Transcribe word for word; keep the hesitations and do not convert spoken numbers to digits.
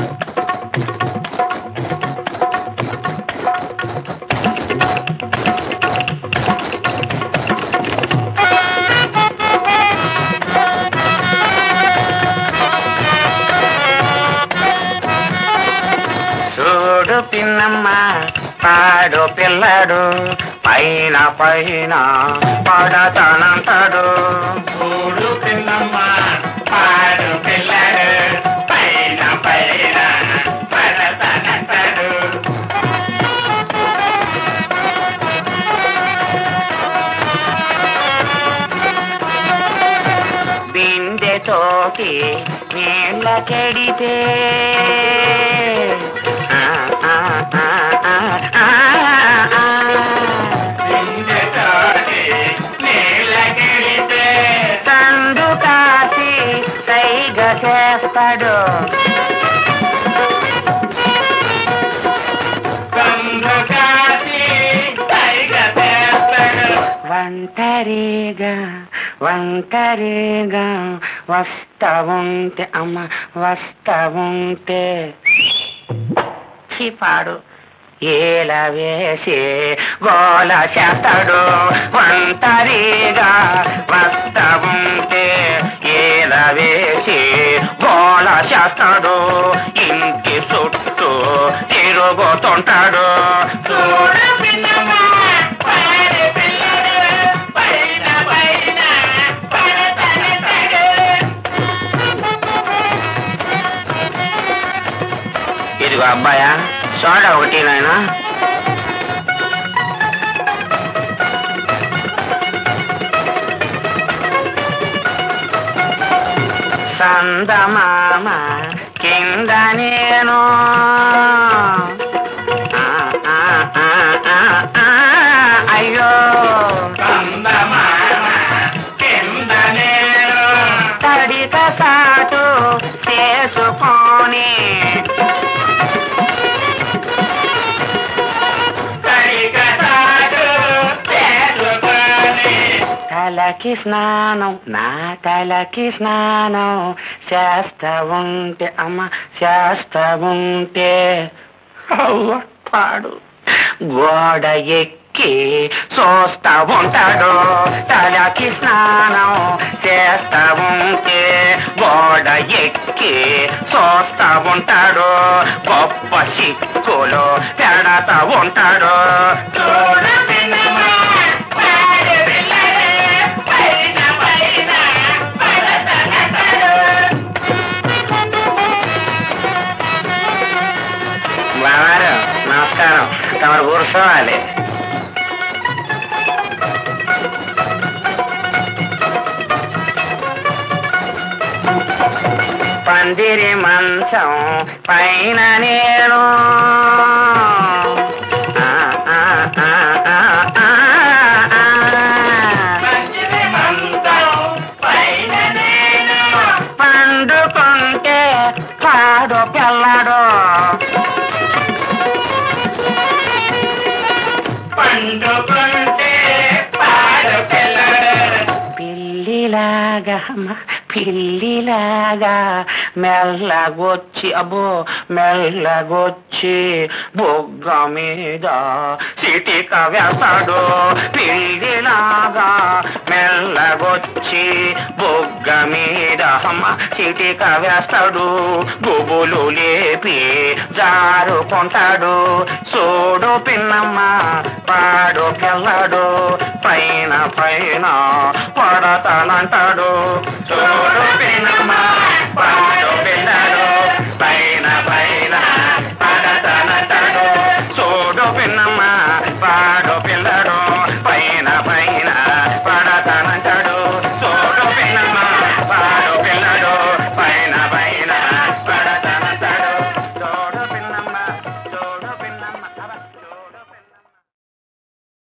పిన్నమ్మ పాడు పిల్లడు పైన పైన పడతానంటాడు. చూడు పిన్నమ్మ పాడు పిల్లడు పైన పైన పడతానంటాడు. బిందెతోకి నీళ్ళ కెడితే తండు కాసి సైగ చేస్తాడు. ఒంటరిగా ఒంటరిగా వస్తా ఉంటే అమ్మ వస్తా ఉంటే పాడు ఏల వేసి గోల చేస్తాడు. ఒంటరిగా వస్తా ఉంటే ఏల వేసి గోల చేస్తాడు. ఇంటి చుట్టూ తిరుగుతుంటాడు. ఇదిగో అబ్బాయా సోడా ఒకటి నాయనా. సందమామ కింద నేను అయ్యో సందమామ కింద నేను తడిత సాటు చేసుకొని తలకి స్నానం నా తలకి స్నానం చేస్తా ఉంటే అమ్మ చేస్తా ఉంటే అవ్వ పాడు గోడ ఎక్కి చూస్తా ఉంటాడు. తలకి స్నానం చేస్తా ఉంటే గోడ ఎక్కి చూస్తా ఉంటాడు. గొప్ప సిక్కులు పెడతా ఉంటాడు. బావారు నమస్కారం, తమరు కూర్చోవాలి. పందిరి మంచం పైన నేను పండుకుంటే పాడు పిల్లడు. పండుకుంటే పాడు పిల్లడు. పిల్లిలాగా పిల్లిలాగా మెల్లగొచ్చి అబ్బో మెల్లగొచ్చి బొగ్గ మీద సిటిక వేస్తాడు. పిల్లిలాగా మెల్లగొచ్చి బొగ్గ మీద అమ్మ సిటిక వేస్తాడు. గుబులు లేపి జారుకుంటాడు. చూడు పిన్నమ్మ పాడు పిల్లడు పైన పైన పడతానంటాడు. చూడు